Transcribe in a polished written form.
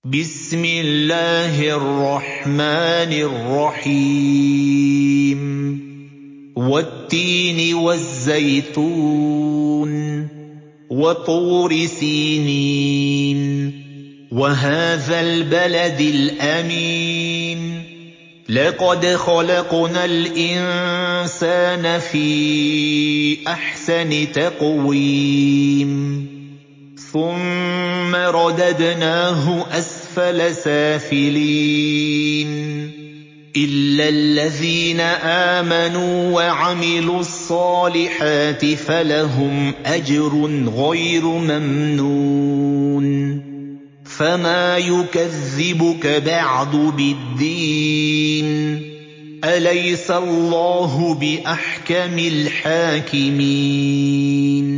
بسم الله الرحمن الرحيم والتين والزيتون وطور سينين وهذا البلد الأمين لقد خلقنا الإنسان في أحسن تقويم ثم رددناه أسفل سافلين إلا الذين آمنوا وعملوا الصالحات فلهم أجر غير ممنون فما يكذبك بعد بالدين أليس الله بأحكم الحاكمين